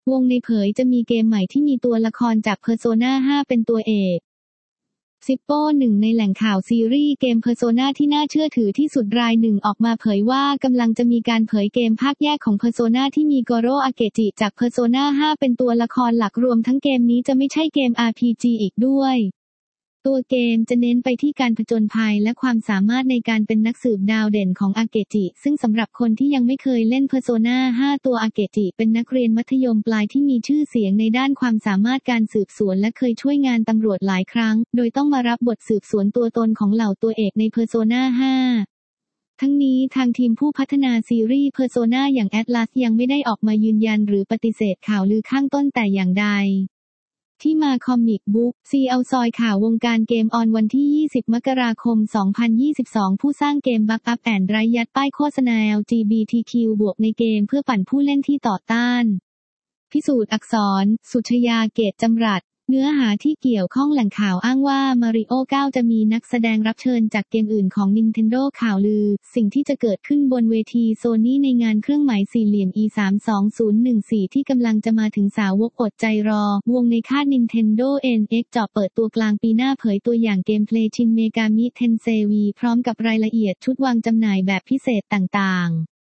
วงในเผยจะมีเกมใหม่ที่มีตัวละครจาก Persona 5 เป็นตัวเอกซิปโป้หนึ่งในแหล่งข่าวซีรีส์เกม Persona ที่น่าเชื่อถือที่สุดรายหนึ่งออกมาเผยว่ากำลังจะมีการเผยเกมภาคแยกของ Persona ที่มีโกโร่อาเกจิจาก Persona 5 เป็นตัวละครหลักรวมทั้งเกมนี้จะไม่ใช่เกม RPG อีกด้วยตัวเกมจะเน้นไปที่การผจญภัยและความสามารถในการเป็นนักสืบดาวเด่นของอาเกจิซึ่งสำหรับคนที่ยังไม่เคยเล่น Persona 5 ตัวอาเกจิเป็นนักเรียนมัธยมปลายที่มีชื่อเสียงในด้านความสามารถการสืบสวนและเคยช่วยงานตำรวจหลายครั้งโดยต้องมารับบทสืบสวนตัวตนของเหล่าตัวเอกใน Persona 5ทั้งนี้ทางทีมผู้พัฒนาซีรีส์ Persona อย่าง Atlus ยังไม่ได้ออกมายืนยันหรือปฏิเสธข่าวลือข้างต้นแต่อย่างใดที่มาคอมิกบุ๊กซีเอาซอยข่าววงการเกมออนวันที่ 20 มกราคม 2022 ผู้สร้างเกมบักอัพแอนด์ไรยัดป้ายโฆษณา LGBTQ บวกในเกมเพื่อปั่นผู้เล่นที่ต่อต้านพิสูจน์อักษรสุชยาเกตจำรัดเนื้อหาที่เกี่ยวข้องแหล่งข่าวอ้างว่า Mario 9 จะมีนักแสดงรับเชิญจากเกมอื่นของ Nintendo ข่าวลือสิ่งที่จะเกิดขึ้นบนเวที Sony ในงานเครื่องหมายสี่เหลี่ยม E32014 ที่กำลังจะมาถึงสาวกอดใจรอวงในคาด Nintendo NX เจาะเปิดตัวกลางปีหน้าเผยตัวอย่างเกมเพลย์ชินเมกามิเทนเซวีพร้อมกับรายละเอียดชุดวางจำหน่ายแบบพิเศษต่างๆ